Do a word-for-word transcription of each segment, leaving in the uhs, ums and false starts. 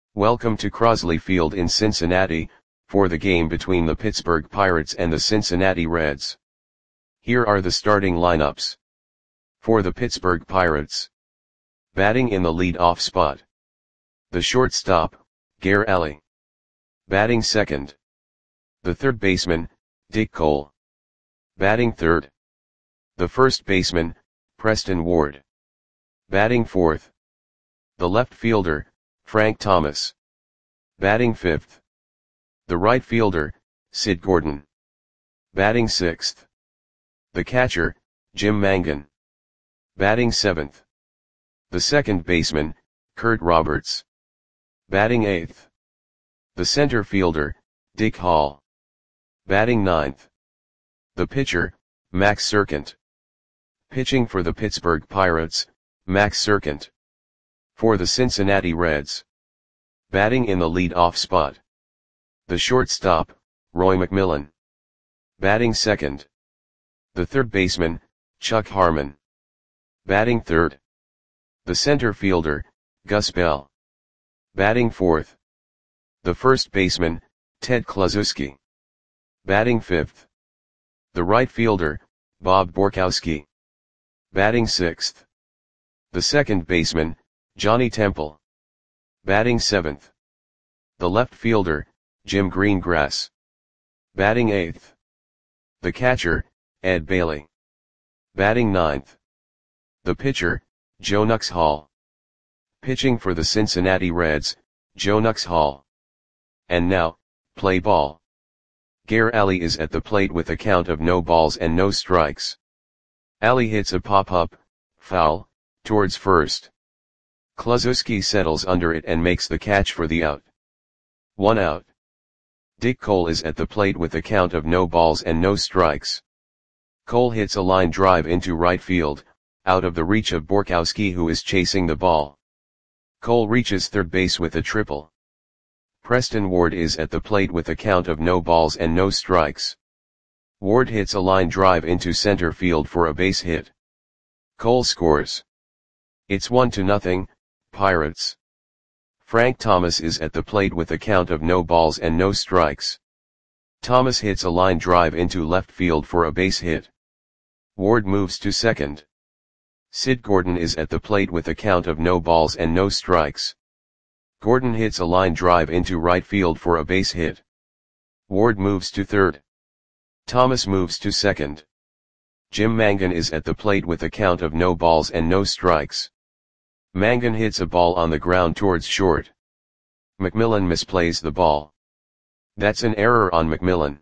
Welcome to Crosley Field in Cincinnati, for the game between the Pittsburgh Pirates and the Cincinnati Reds. Here are the starting lineups. For the Pittsburgh Pirates. Batting in the lead-off spot. The shortstop, Gare Alley. Batting second. The third baseman, Dick Cole. Batting third. The first baseman, Preston Ward. Batting fourth. The left fielder, Frank Thomas. Batting fifth. The right fielder, Sid Gordon. Batting sixth. The catcher, Jim Mangan. Batting seventh. The second baseman, Kurt Roberts. Batting eighth. The center fielder, Dick Hall. Batting ninth. The pitcher, Max Serkent. Pitching for the Pittsburgh Pirates, Max Serkent. For the Cincinnati Reds. Batting in the lead-off spot. The shortstop, Roy McMillan. Batting second. The third baseman, Chuck Harmon. Batting third. The center fielder, Gus Bell. Batting fourth. The first baseman, Ted Kluszewski. Batting fifth. The right fielder, Bob Borkowski. Batting sixth. The second baseman, Johnny Temple. Batting seventh. The left fielder, Jim Greengrass. Batting eighth. The catcher, Ed Bailey. Batting ninth. The pitcher, Joe Nux Hall. Pitching for the Cincinnati Reds, Joe Nux Hall. And now, play ball. Gare Alley is at the plate with a count of no balls and no strikes. Alley hits a pop-up, foul, towards first. Kluszewski settles under it and makes the catch for the out. One out. Dick Cole is at the plate with a count of no balls and no strikes. Cole hits a line drive into right field, out of the reach of Borkowski, who is chasing the ball. Cole reaches third base with a triple. Preston Ward is at the plate with a count of no balls and no strikes. Ward hits a line drive into center field for a base hit. Cole scores. It's one to nothing, Pirates. Frank Thomas is at the plate with a count of no balls and no strikes. Thomas hits a line drive into left field for a base hit. Ward moves to second. Sid Gordon is at the plate with a count of no balls and no strikes. Gordon hits a line drive into right field for a base hit. Ward moves to third. Thomas moves to second. Jim Mangan is at the plate with a count of no balls and no strikes. Mangan hits a ball on the ground towards short. McMillan misplays the ball. That's an error on McMillan.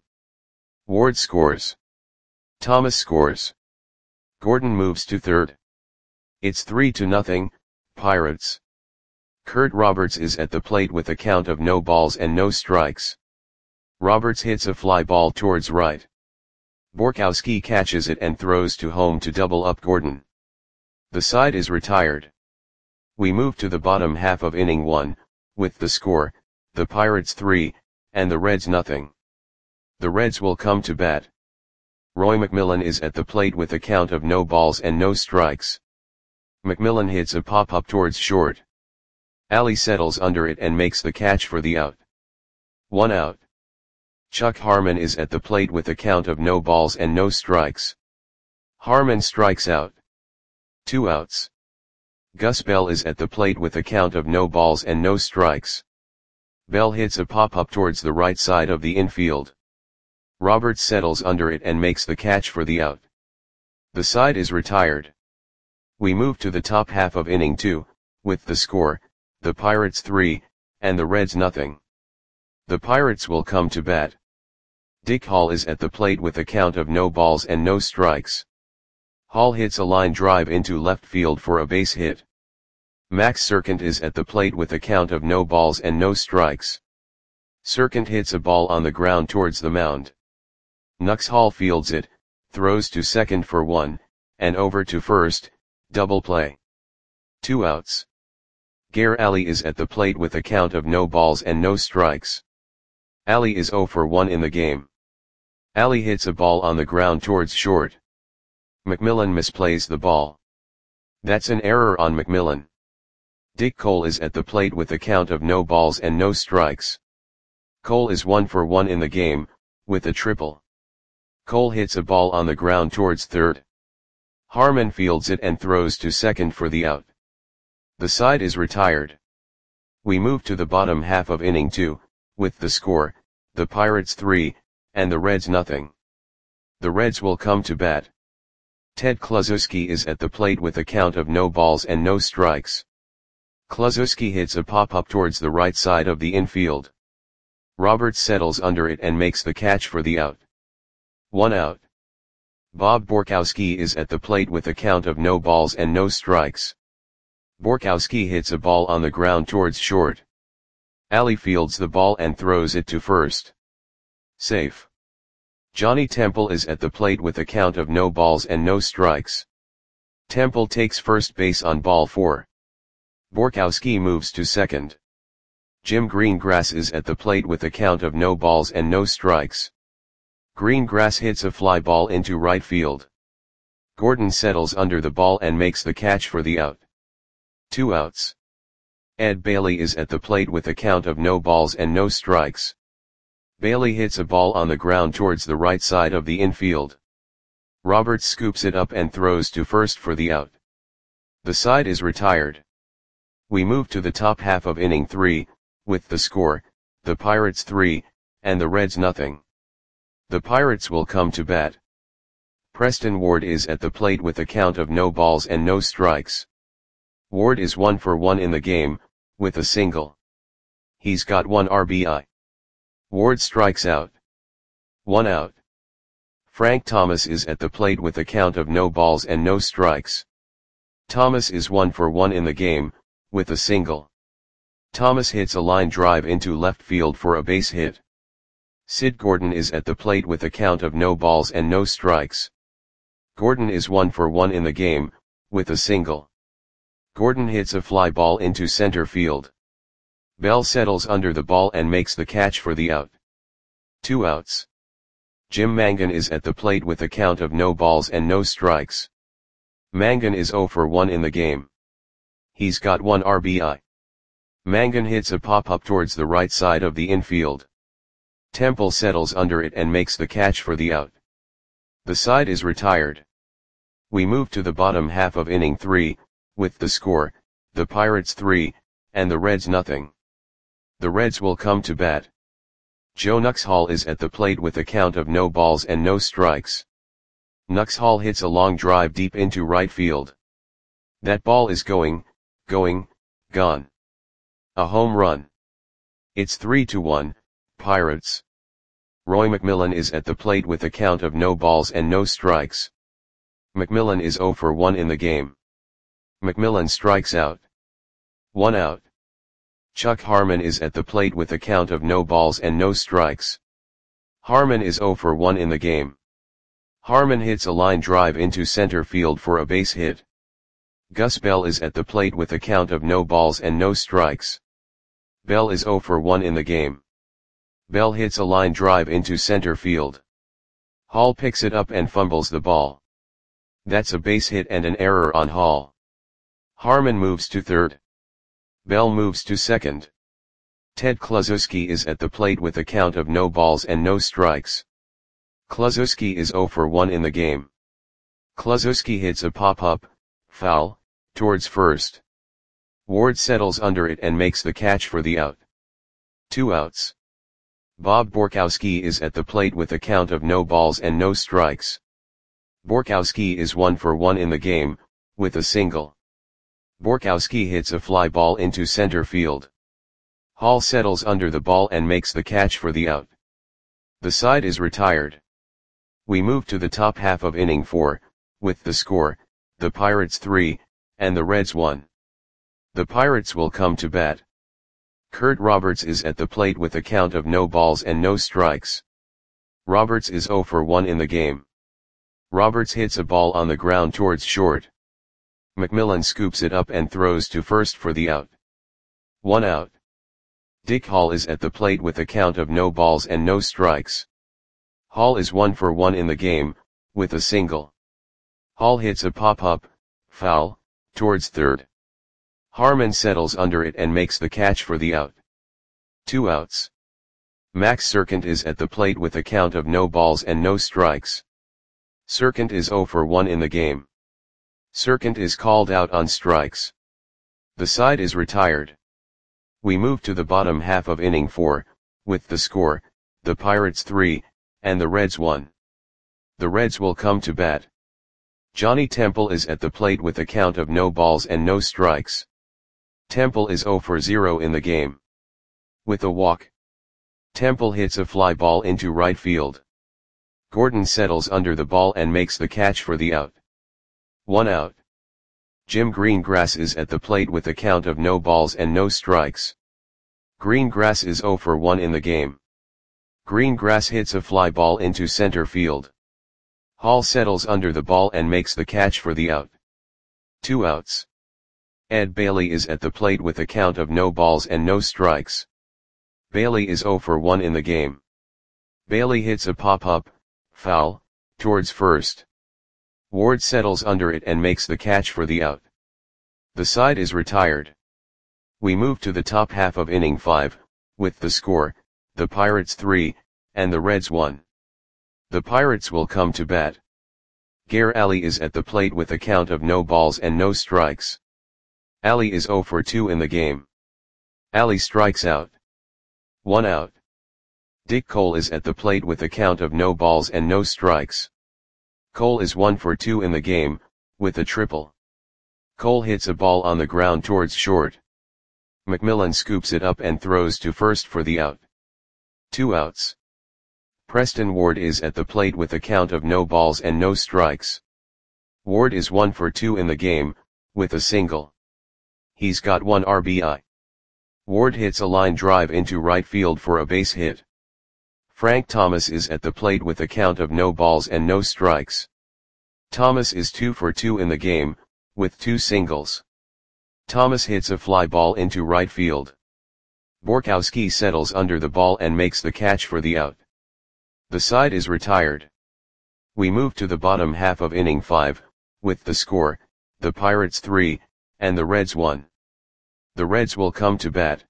Ward scores. Thomas scores. Gordon moves to third. It's three to nothing, Pirates. Kurt Roberts is at the plate with a count of no balls and no strikes. Roberts hits a fly ball towards right. Borkowski catches it and throws to home to double up Gordon. The side is retired. We move to the bottom half of inning one, with the score, the Pirates three, and the Reds nothing. The Reds will come to bat. Roy McMillan is at the plate with a count of no balls and no strikes. McMillan hits a pop-up towards short. Alley settles under it and makes the catch for the out. One out. Chuck Harmon is at the plate with a count of no balls and no strikes. Harmon strikes out. Two outs. Gus Bell is at the plate with a count of no balls and no strikes. Bell hits a pop-up towards the right side of the infield. Roberts settles under it and makes the catch for the out. The side is retired. We move to the top half of inning two, with the score, the Pirates three, and the Reds nothing. The Pirates will come to bat. Dick Hall is at the plate with a count of no balls and no strikes. Hall hits a line drive into left field for a base hit. Max Serkent is at the plate with a count of no balls and no strikes. Serkent hits a ball on the ground towards the mound. Nux Hall fields it, throws to second for one, and over to first, double play. Two outs. Gare Alley is at the plate with a count of no balls and no strikes. Alley is zero for one in the game. Alley hits a ball on the ground towards short. McMillan misplays the ball. That's an error on McMillan. Dick Cole is at the plate with a count of no balls and no strikes. Cole is one for one in the game, with a triple. Cole hits a ball on the ground towards third. Harmon fields it and throws to second for the out. The side is retired. We move to the bottom half of inning two, with the score, the Pirates three, and the Reds nothing. The Reds will come to bat. Ted Kluszewski is at the plate with a count of no balls and no strikes. Kluszewski hits a pop-up towards the right side of the infield. Roberts settles under it and makes the catch for the out. One out. Bob Borkowski is at the plate with a count of no balls and no strikes. Borkowski hits a ball on the ground towards short. Ali fields the ball and throws it to first. Safe. Johnny Temple is at the plate with a count of no balls and no strikes. Temple takes first base on ball four. Borkowski moves to second. Jim Greengrass is at the plate with a count of no balls and no strikes. Greengrass hits a fly ball into right field. Gordon settles under the ball and makes the catch for the out. Two outs. Ed Bailey is at the plate with a count of no balls and no strikes. Bailey hits a ball on the ground towards the right side of the infield. Roberts scoops it up and throws to first for the out. The side is retired. We move to the top half of inning three, with the score, the Pirates three, and the Reds nothing. The Pirates will come to bat. Preston Ward is at the plate with a count of no balls and no strikes. Ward is one for one in the game, with a single. He's got one R B I. Ward strikes out. One out. Frank Thomas is at the plate with a count of no balls and no strikes. Thomas is one for one in the game, with a single. Thomas hits a line drive into left field for a base hit. Sid Gordon is at the plate with a count of no balls and no strikes. Gordon is one for one in the game, with a single. Gordon hits a fly ball into center field. Bell settles under the ball and makes the catch for the out. Two outs. Jim Mangan is at the plate with a count of no balls and no strikes. Mangan is zero for one in the game. He's got one R B I. Mangan hits a pop-up towards the right side of the infield. Temple settles under it and makes the catch for the out. The side is retired. We move to the bottom half of inning three, with the score, the Pirates three, and the Reds nothing. The Reds will come to bat. Joe Nuxhall is at the plate with a count of no balls and no strikes. Nuxhall hits a long drive deep into right field. That ball is going, going, gone. A home run. It's three to one, Pirates. Roy McMillan is at the plate with a count of no balls and no strikes. McMillan is zero for one in the game. McMillan strikes out. One out. Chuck Harmon is at the plate with a count of no balls and no strikes. Harmon is zero for one in the game. Harmon hits a line drive into center field for a base hit. Gus Bell is at the plate with a count of no balls and no strikes. Bell is zero for one in the game. Bell hits a line drive into center field. Hall picks it up and fumbles the ball. That's a base hit and an error on Hall. Harmon moves to third. Bell moves to second. Ted Kluszewski is at the plate with a count of no balls and no strikes. Kluszewski is zero for one in the game. Kluszewski hits a pop-up, foul, towards first. Ward settles under it and makes the catch for the out. Two outs. Bob Borkowski is at the plate with a count of no balls and no strikes. Borkowski is one for one in the game, with a single. Borkowski hits a fly ball into center field. Hall settles under the ball and makes the catch for the out. The side is retired. We move to the top half of inning four, with the score, the Pirates three, and the Reds one. The Pirates will come to bat. Kurt Roberts is at the plate with a count of no balls and no strikes. Roberts is zero for one in the game. Roberts hits a ball on the ground towards short. McMillan scoops it up and throws to first for the out. One out. Dick Hall is at the plate with a count of no balls and no strikes. Hall is one for one in the game, with a single. Hall hits a pop-up, foul, towards third. Harmon settles under it and makes the catch for the out. Two outs. Max Serkant is at the plate with a count of no balls and no strikes. Serkant is oh for one in the game. Serkant is called out on strikes. The side is retired. We move to the bottom half of inning four, with the score, the Pirates three, and the Reds one. The Reds will come to bat. Johnny Temple is at the plate with a count of no balls and no strikes. Temple is oh for zero in the game. With a walk, Temple hits a fly ball into right field. Gordon settles under the ball and makes the catch for the out. One out. Jim Greengrass is at the plate with a count of no balls and no strikes. Greengrass is oh for one in the game. Greengrass hits a fly ball into center field. Hall settles under the ball and makes the catch for the out. Two outs. Ed Bailey is at the plate with a count of no balls and no strikes. Bailey is oh for one in the game. Bailey hits a pop-up, foul, towards first. Ward settles under it and makes the catch for the out. The side is retired. We move to the top half of inning five, with the score, the Pirates three, and the Reds one. The Pirates will come to bat. Gare Ali is at the plate with a count of no balls and no strikes. Ali is oh for two in the game. Ali strikes out. One out. Dick Cole is at the plate with a count of no balls and no strikes. Cole is one for two in the game, with a triple. Cole hits a ball on the ground towards short. McMillan scoops it up and throws to first for the out. Two outs. Preston Ward is at the plate with a count of no balls and no strikes. Ward is one for two in the game, with a single. He's got one R B I. Ward hits a line drive into right field for a base hit. Frank Thomas is at the plate with a count of no balls and no strikes. Thomas is two for two in the game, with two singles. Thomas hits a fly ball into right field. Borkowski settles under the ball and makes the catch for the out. The side is retired. We move to the bottom half of inning five, with the score, the Pirates three, and the Reds one. The Reds will come to bat.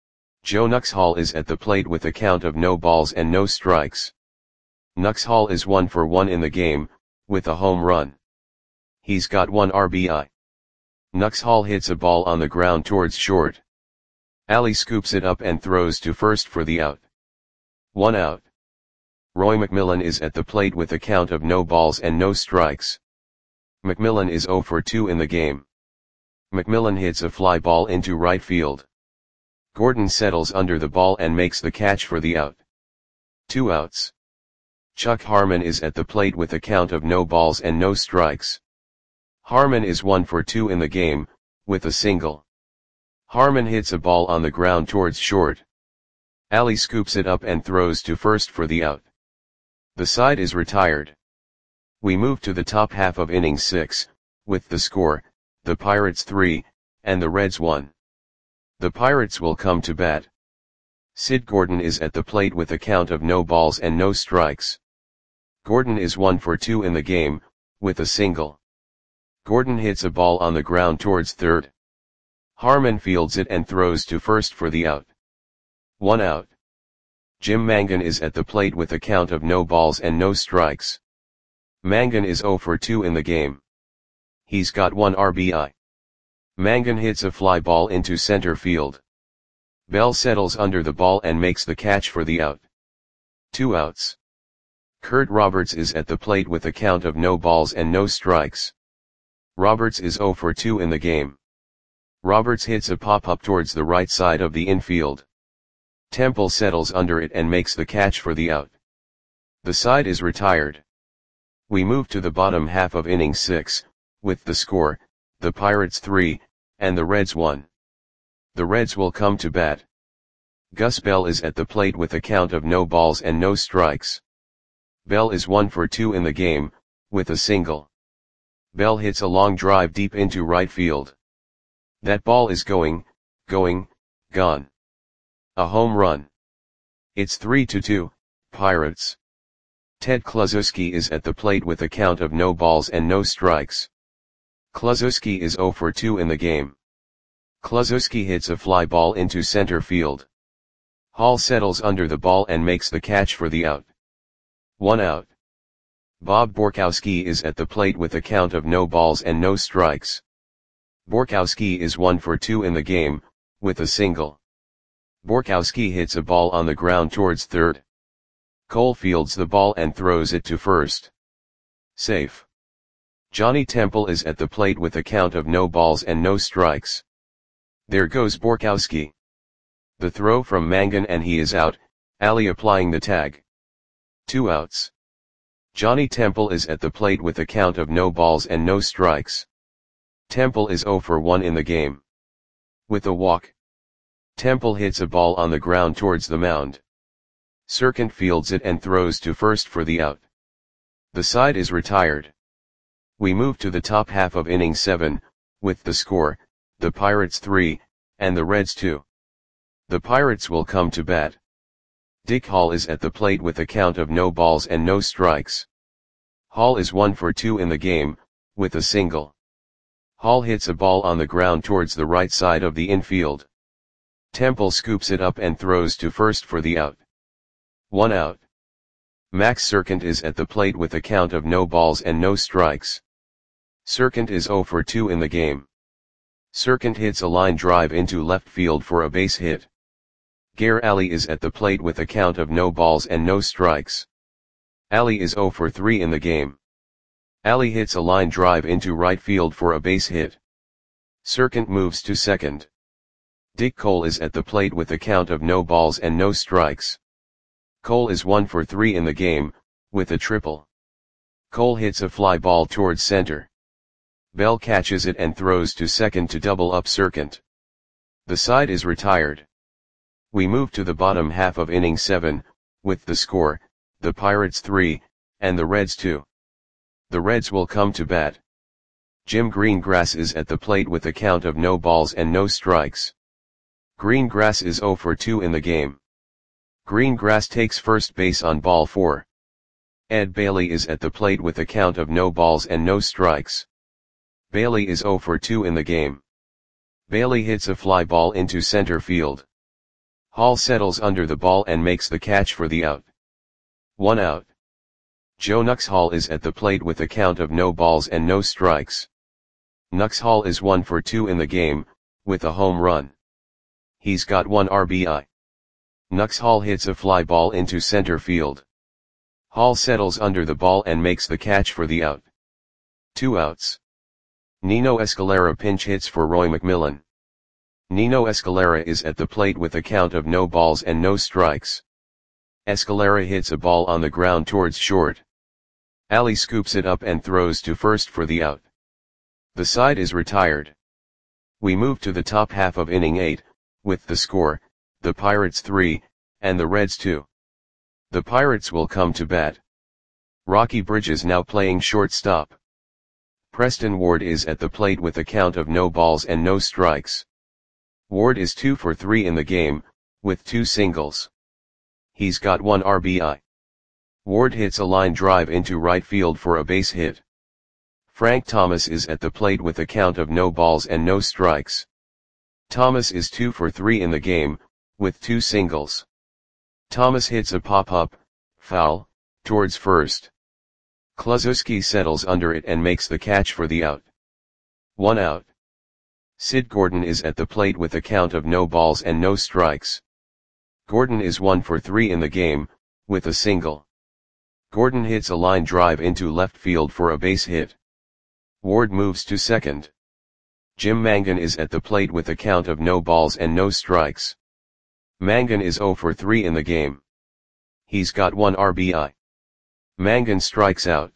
Joe Nuxhall is at the plate with a count of no balls and no strikes. Nuxhall is one for one in the game, with a home run. He's got one R B I. Nuxhall hits a ball on the ground towards short. Ali scoops it up and throws to first for the out. One out. Roy McMillan is at the plate with a count of no balls and no strikes. McMillan is oh for two in the game. McMillan hits a fly ball into right field. Gordon settles under the ball and makes the catch for the out. Two outs. Chuck Harmon is at the plate with a count of no balls and no strikes. Harmon is one for two in the game, with a single. Harmon hits a ball on the ground towards short. Ali scoops it up and throws to first for the out. The side is retired. We move to the top half of inning six, with the score, the Pirates three, and the Reds one. The Pirates will come to bat. Sid Gordon is at the plate with a count of no balls and no strikes. Gordon is one for two in the game, with a single. Gordon hits a ball on the ground towards third. Harmon fields it and throws to first for the out. One out. Jim Mangan is at the plate with a count of no balls and no strikes. Mangan is oh for two in the game. He's got one R B I. Mangan hits a fly ball into center field. Bell settles under the ball and makes the catch for the out. Two outs. Kurt Roberts is at the plate with a count of no balls and no strikes. Roberts is oh for two in the game. Roberts hits a pop-up towards the right side of the infield. Temple settles under it and makes the catch for the out. The side is retired. We move to the bottom half of inning six, with the score, the Pirates three, and the Reds one. The Reds will come to bat. Gus Bell is at the plate with a count of no balls and no strikes. Bell is one for two in the game, with a single. Bell hits a long drive deep into right field. That ball is going, going, gone. A home run. It's three to two, Pirates. Ted Kluszewski is at the plate with a count of no balls and no strikes. Kluszewski is oh for two in the game. Kluszewski hits a fly ball into center field. Hall settles under the ball and makes the catch for the out. One out. Bob Borkowski is at the plate with a count of no balls and no strikes. Borkowski is one for two in the game, with a single. Borkowski hits a ball on the ground towards third. Cole fields the ball and throws it to first. Safe. Johnny Temple is at the plate with a count of no balls and no strikes. There goes Borkowski. The throw from Mangan and he is out, Ali applying the tag. Two outs. Johnny Temple is at the plate with a count of no balls and no strikes. Temple is oh for one in the game. With a walk. Temple hits a ball on the ground towards the mound. Serkant fields it and throws to first for the out. The side is retired. We move to the top half of inning seven, with the score, the Pirates three, and the Reds two. The Pirates will come to bat. Dick Hall is at the plate with a count of no balls and no strikes. Hall is one for two in the game, with a single. Hall hits a ball on the ground towards the right side of the infield. Temple scoops it up and throws to first for the out. One out. Max Serkant is at the plate with a count of no balls and no strikes. Serkant is oh for two in the game. Serkant hits a line drive into left field for a base hit. Gare Ali is at the plate with a count of no balls and no strikes. Ali is oh for three in the game. Ali hits a line drive into right field for a base hit. Serkant moves to second. Dick Cole is at the plate with a count of no balls and no strikes. Cole is one for three in the game, with a triple. Cole hits a fly ball towards center. Bell catches it and throws to second to double up Serkant. The side is retired. We move to the bottom half of inning seven, with the score, the Pirates three, and the Reds two. The Reds will come to bat. Jim Greengrass is at the plate with a count of no balls and no strikes. Greengrass is oh for two in the game. Greengrass takes first base on ball four. Ed Bailey is at the plate with a count of no balls and no strikes. Bailey is oh for two in the game. Bailey hits a fly ball into center field. Hall settles under the ball and makes the catch for the out. One out. Joe Nux Hall is at the plate with a count of no balls and no strikes. Nux Hall is one for two in the game, with a home run. He's got one R B I. Nux Hall hits a fly ball into center field. Hall settles under the ball and makes the catch for the out. Two outs. Nino Escalera pinch hits for Roy McMillan. Nino Escalera is at the plate with a count of no balls and no strikes. Escalera hits a ball on the ground towards short. Ali scoops it up and throws to first for the out. The side is retired. We move to the top half of inning eight, with the score, the Pirates three, and the Reds two. The Pirates will come to bat. Rocky Bridges now playing shortstop. Preston Ward is at the plate with a count of no balls and no strikes. Ward is two for three in the game, with two singles. He's got one R B I. Ward hits a line drive into right field for a base hit. Frank Thomas is at the plate with a count of no balls and no strikes. Thomas is two for three in the game, with two singles. Thomas hits a pop-up, foul, towards first. Kluszewski settles under it and makes the catch for the out. One out. Sid Gordon is at the plate with a count of no balls and no strikes. Gordon is one for three in the game, with a single. Gordon hits a line drive into left field for a base hit. Ward moves to second. Jim Mangan is at the plate with a count of no balls and no strikes. Mangan is oh for three in the game. He's got one R B I. Mangan strikes out.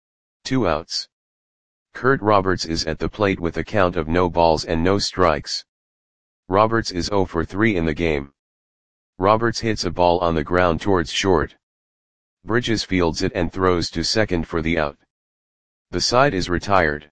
Two outs. Kurt Roberts is at the plate with a count of no balls and no strikes. Roberts is oh for three in the game. Roberts hits a ball on the ground towards short. Bridges fields it and throws to second for the out. The side is retired.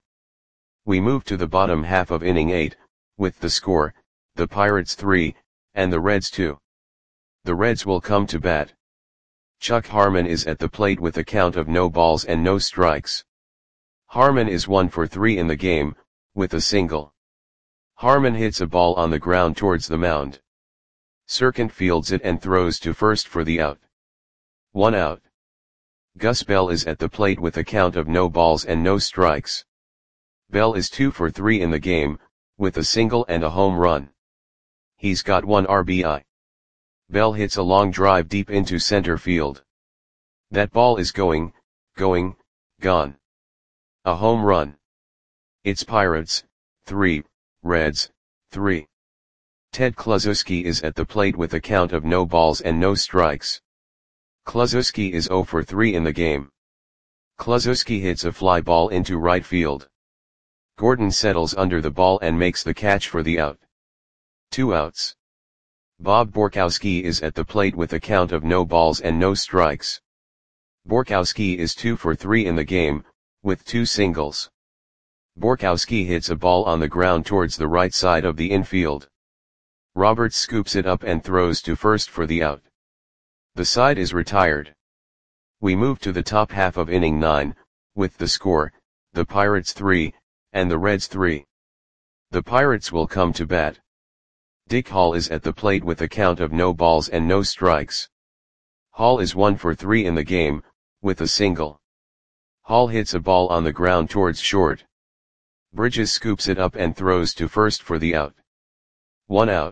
We move to the bottom half of inning eight, with the score, the Pirates three, and the Reds two. The Reds will come to bat. Chuck Harmon is at the plate with a count of no balls and no strikes. Harmon is one for three in the game, with a single. Harmon hits a ball on the ground towards the mound. Serkant fields it and throws to first for the out. One out. Gus Bell is at the plate with a count of no balls and no strikes. Bell is two for three in the game, with a single and a home run. He's got one R B I. Bell hits a long drive deep into center field. That ball is going, going, gone. A home run. It's Pirates, three, Reds, three. Ted Kluszewski is at the plate with a count of no balls and no strikes. Kluszewski is zero for three in the game. Kluszewski hits a fly ball into right field. Gordon settles under the ball and makes the catch for the out. Two outs. Bob Borkowski is at the plate with a count of no balls and no strikes. Borkowski is two for three in the game, with two singles. Borkowski hits a ball on the ground towards the right side of the infield. Roberts scoops it up and throws to first for the out. The side is retired. We move to the top half of inning nine, with the score, the Pirates three, and the Reds three. The Pirates will come to bat. Dick Hall is at the plate with a count of no balls and no strikes. Hall is one for three in the game, with a single. Hall hits a ball on the ground towards short. Bridges scoops it up and throws to first for the out. One out.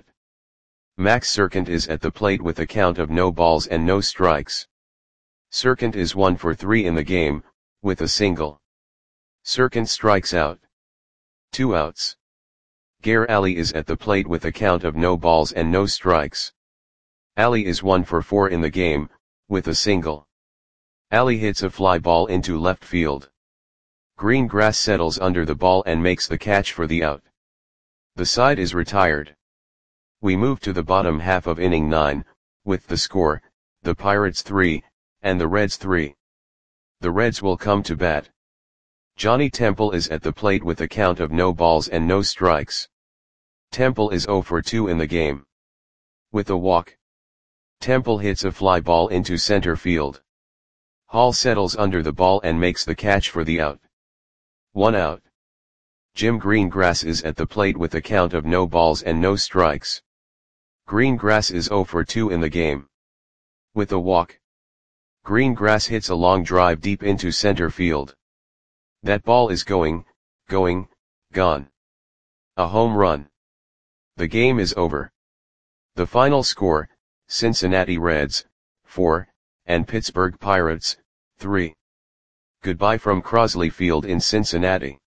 Max Serkant is at the plate with a count of no balls and no strikes. Serkant is one for three in the game, with a single. Serkant strikes out. Two outs. Gare Ali is at the plate with a count of no balls and no strikes. Ali is one for four in the game, with a single. Ali hits a fly ball into left field. Greengrass settles under the ball and makes the catch for the out. The side is retired. We move to the bottom half of inning nine, with the score, the Pirates three, and the Reds three. The Reds will come to bat. Johnny Temple is at the plate with a count of no balls and no strikes. Temple is zero for two in the game. With a walk. Temple hits a fly ball into center field. Hall settles under the ball and makes the catch for the out. One out. Jim Greengrass is at the plate with a count of no balls and no strikes. Greengrass is zero for two in the game. With a walk. Greengrass hits a long drive deep into center field. That ball is going, going, gone. A home run. The game is over. The final score, Cincinnati Reds, four, and Pittsburgh Pirates, three. Goodbye from Crosley Field in Cincinnati.